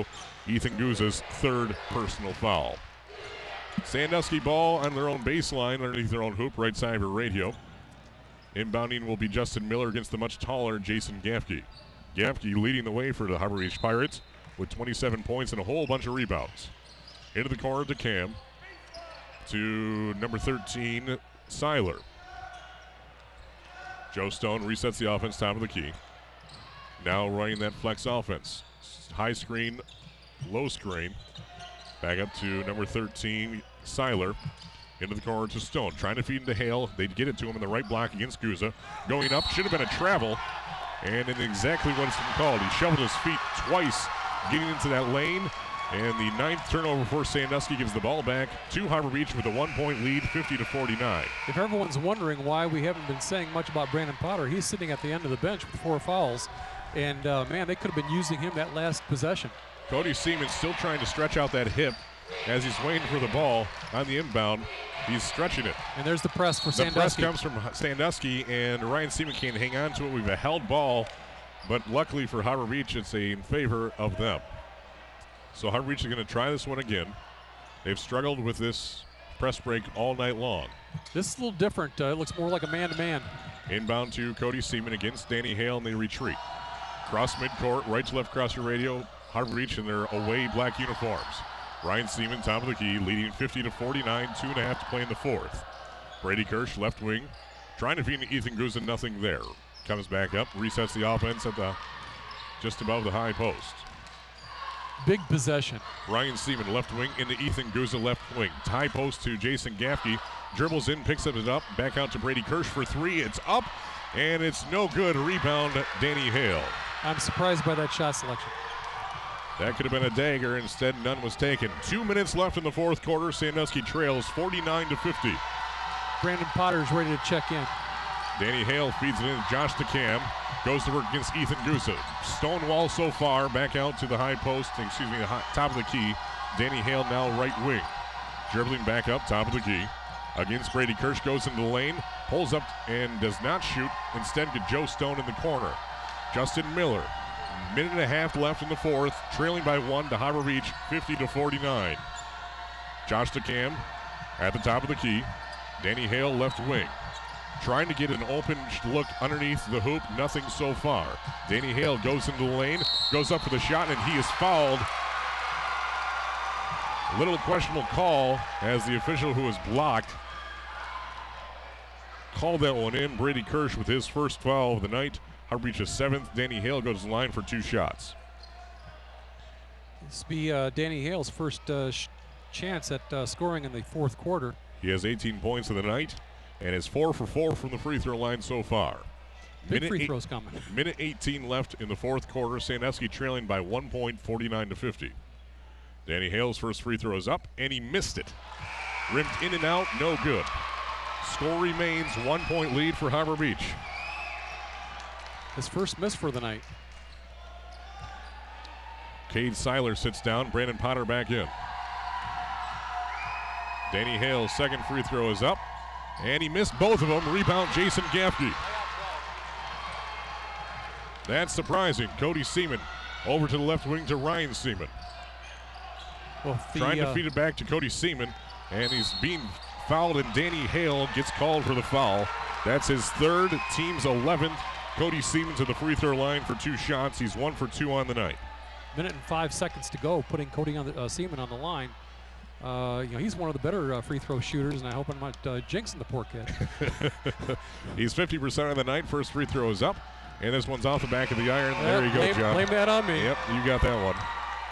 ago. Ethan Guza's third personal foul. Sandusky ball on their own baseline underneath their own hoop, right side of your radio. Inbounding will be Justin Miller against the much taller Jason Gaffke. Gaffke leading the way for the Harbor Beach Pirates with 27 points and a whole bunch of rebounds. Into the corner to Cam. To number 13, Seiler. Joe Stone resets the offense, top of the key. Now running that flex offense. High screen, low screen. Back up to number 13, Seiler. Into the corner to Stone. Trying to feed into Hale. They get it to him in the right block against Guza. Going up. Should have been a travel. And in exactly what it's been called. He shoveled his feet twice getting into that lane. And the 9th turnover for Sandusky gives the ball back to Harbor Beach with a 1-point lead, 50-49. If everyone's wondering why we haven't been saying much about Brandon Potter, he's sitting at the end of the bench with 4 fouls. And, man, they could have been using him that last possession. Cody Seaman still trying to stretch out that hip as he's waiting for the ball on the inbound. He's stretching it. And there's the press for Sandusky. The press comes from Sandusky, and Ryan Seaman can't hang on to it. We've a held ball, but luckily for Harbor Beach, it's in favor of them. So Harbor Beach is going to try this one again. They've struggled with this press break all night long. This is a little different. It looks more like a man-to-man. Inbound to Cody Seaman against Danny Hale, and they retreat. Cross midcourt, right to left across your radio. Harbor Beach in their away black uniforms. Ryan Seaman, top of the key, leading 50-49, 2.5 to play in the fourth. Brady Kirsch, left wing, trying to feed Ethan Guza, nothing there. Comes back up, resets the offense at the just above the high post. Big possession. Ryan Seaman, left wing, into Ethan Guza, left wing. High post to Jason Gaffke. Dribbles in, picks it up, back out to Brady Kirsch for 3. It's up, and it's no good. Rebound, Danny Hale. I'm surprised by that shot selection. That could have been a dagger. Instead, none was taken. 2 minutes left in the fourth quarter. Sandusky trails 49-50. Brandon Potter's ready to check in. Danny Hale feeds it in to Josh DeCam. Goes to work against Ethan Guza. Stonewall so far. Back out to the high post. The top of the key. Danny Hale now right wing. Dribbling back up, top of the key. Against Brady Kirsch. Goes into the lane. Pulls up and does not shoot. Instead, get Joe Stone in the corner. Justin Miller. Minute and a half left in the fourth. Trailing by 1 to Harbor Beach. 50-49. Josh DeCam at the top of the key. Danny Hale left wing. Trying to get an open look underneath the hoop. Nothing so far. Danny Hale goes into the lane. Goes up for the shot, and he is fouled. A little questionable call as the official who was blocked called that one in. Brady Kirsch with his first foul of the night. Harbor Beach is 7th. Danny Hale goes to the line for 2 shots. This will be Danny Hale's first chance at scoring in the fourth quarter. He has 18 points of the night and is 4 for 4 from the free throw line so far. Big free throws coming. Minute 18 left in the fourth quarter. Sandusky trailing by 1 point, 49-50. Danny Hale's first free throw is up, and he missed it. Rimmed in and out, no good. Score remains 1 point lead for Harbor Beach. His first miss for the night. Cade Seiler sits down. Brandon Potter back in. Danny Hale's second free throw is up, and he missed both of them. Rebound, Jason Gaffke. That's surprising. Cody Seaman over to the left wing to Ryan Seaman. Well, trying to feed it back to Cody Seaman, and he's being fouled, and Danny Hale gets called for the foul. That's his third, team's 11th. Cody Seaman to the free throw line for 2 shots. He's 1 for 2 on the night. Minute and 5 seconds to go, putting Cody on the Seaman on the line. He's one of the better free throw shooters, and I hope I'm not jinxing the poor kid. He's 50% of the night. First free throw is up, and this one's off the back of the iron. There you go, John. Blame that on me. Yep, you got that one.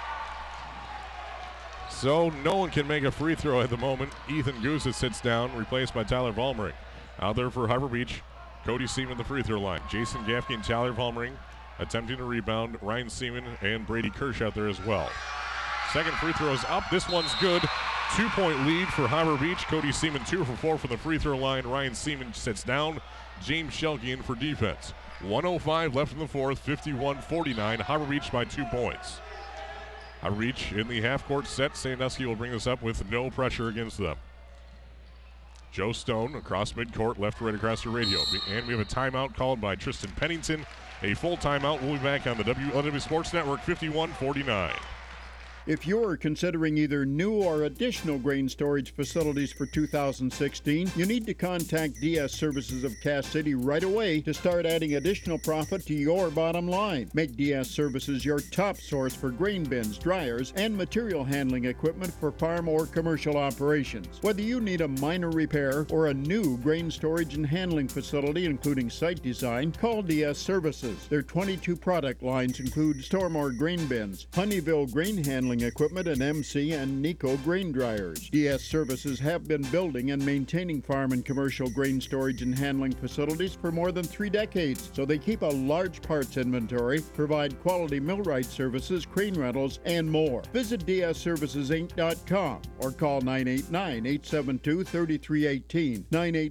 So no one can make a free throw at the moment. Ethan Guza sits down, replaced by Tyler Vollmering. Out there for Harbor Beach, Cody Seaman the free throw line. Jason Gaffke and Tyler Vollmering attempting to rebound. Ryan Seaman and Brady Kirsch out there as well. Second free throw is up. This one's good. 2-point lead for Harbor Beach. Cody Seaman 2 for 4 from the free throw line. Ryan Seaman sits down. James Schelke in for defense. 1:05 left in the fourth. 51-49. Harbor Beach by 2 points. Harbor Beach in the half-court set. Sandusky will bring this up with no pressure against them. Joe Stone across midcourt, left right across the radio. And we have a timeout called by Tristan Pennington. A full timeout. We'll be back on the WLW Sports Network, 51-49. If you're considering either new or additional grain storage facilities for 2016, you need to contact DS Services of Cass City right away to start adding additional profit to your bottom line. Make DS Services your top source for grain bins, dryers, and material handling equipment for farm or commercial operations. Whether you need a minor repair or a new grain storage and handling facility, including site design, call DS Services. Their 22 product lines include Stormore grain bins, Honeyville grain handling equipment, and MC and Nico grain dryers. DS Services have been building and maintaining farm and commercial grain storage and handling facilities for more than 3 decades, so they keep a large parts inventory, provide quality millwright services, crane rentals, and more. Visit dsservicesinc.com or call 989-872-3318,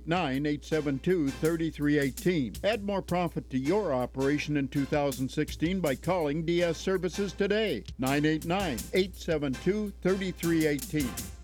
989-872-3318. Add more profit to your operation in 2016 by calling DS Services today, 989-872-3318.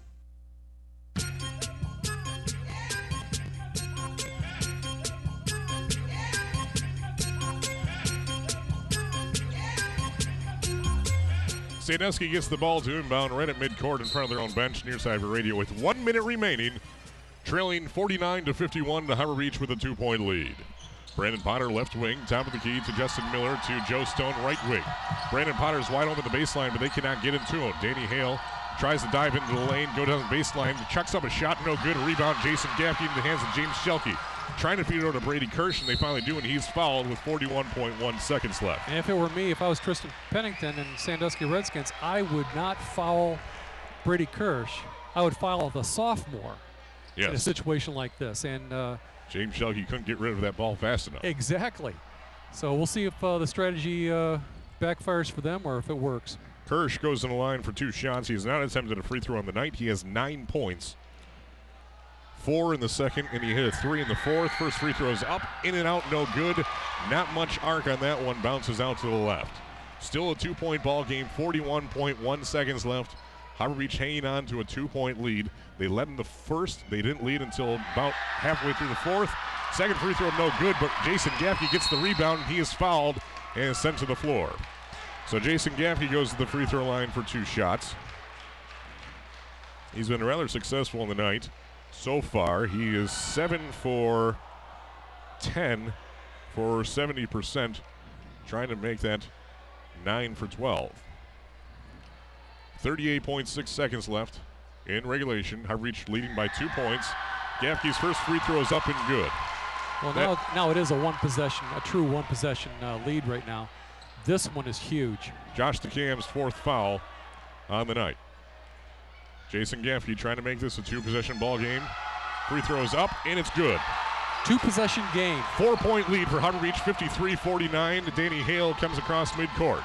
Sandusky gets the ball to inbound right at midcourt in front of their own bench near Cyber Radio with 1 minute remaining, trailing 49-51 to Harbor Beach with a 2-point lead. Brandon Potter left wing, top of the key to Justin Miller to Joe Stone right wing. Brandon Potter's wide open the baseline, but they cannot get into him. Danny Hale tries to dive into the lane, go down the baseline, chucks up a shot, no good. A rebound, Jason Gaffney into the hands of James Shelkey. Trying to feed it over to Brady Kirsch, and they finally do, and he's fouled with 41.1 seconds left. And if it were me, if I was Tristan Pennington and Sandusky Redskins, I would not foul Brady Kirsch. I would foul the sophomore in a situation like this. And James Shelkey couldn't get rid of that ball fast enough. Exactly. So we'll see if the strategy backfires for them or if it works. Kirsch goes in the line for 2 shots. He has not attempted a free throw on the night. He has 9 points. 4 in the second, and he hit a 3 in the fourth. First free throw is up, in and out, no good. Not much arc on that one. Bounces out to the left. Still a 2-point ball game. 41.1 seconds left. Harbor Beach hanging on to a 2-point lead. They led in the first. They didn't lead until about halfway through the fourth. Second free throw, no good, but Jason Gaffney gets the rebound. He is fouled and is sent to the floor. So Jason Gaffney goes to the free throw line for 2 shots. He's been rather successful in the night so far. He is 7 for 10 for 70%, trying to make that 9 for 12. 38.6 seconds left in regulation. Harbor Beach leading by 2 points. Gaffney's first free throw is up and good. Well, now it is a true one-possession lead right now. This one is huge. Josh DeCam's 4th foul on the night. Jason Gaffney trying to make this a 2-possession ball game. Free throw is up, and it's good. 2-possession game. 4-point lead for Harbor Beach, 53-49. Danny Hale comes across midcourt.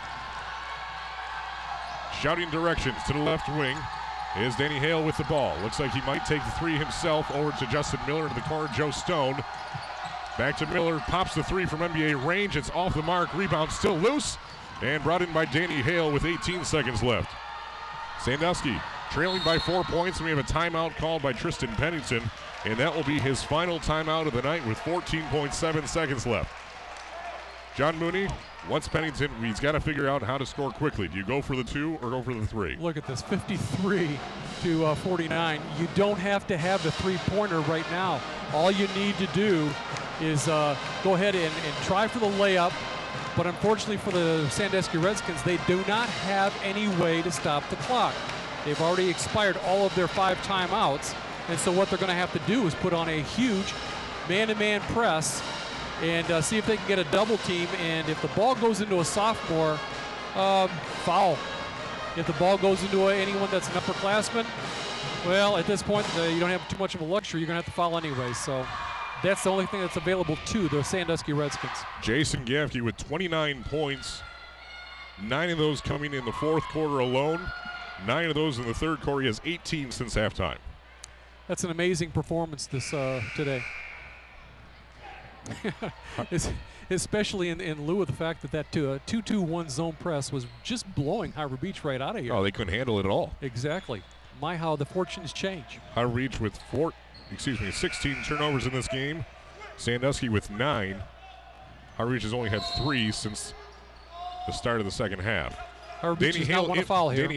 Shouting directions to the left wing is Danny Hale with the ball. Looks like he might take the 3 himself over to Justin Miller to the corner. Joe Stone. Back to Miller, pops the 3 from NBA range. It's off the mark. Rebound still loose and brought in by Danny Hale with 18 seconds left. Sandusky trailing by 4 points, and we have a timeout called by Tristan Pennington, and that will be his final timeout of the night with 14.7 seconds left. John Mooney, once Pennington, he's got to figure out how to score quickly. Do you go for the 2 or go for the 3? Look at this, 53 to 49. You don't have to have the 3-pointer right now. All you need to do is go ahead and try for the layup. But unfortunately for the Sandusky Redskins, they do not have any way to stop the clock. They've already expired all of their 5 timeouts. And so what they're going to have to do is put on a huge man-to-man press and see if they can get a double team. And if the ball goes into a sophomore, foul. If the ball goes into anyone that's an upperclassman, well, at this point, you don't have too much of a luxury. You're going to have to foul anyway. So that's the only thing that's available to the Sandusky Redskins. Jason Gaffney with 29 points, 9 of those coming in the fourth quarter alone. 9 of those in the third quarter. He has 18 since halftime. That's an amazing performance this today. Especially in lieu of the fact that 2-2-1 zone press was just blowing Harbor Beach right out of here. Oh, they couldn't handle it at all. Exactly. My, how the fortunes change. Harbor Beach with 16 turnovers in this game. Sandusky with 9. Harbor Beach has only had 3 since the start of the second half. Harbor Beach does not want to foul here. Danny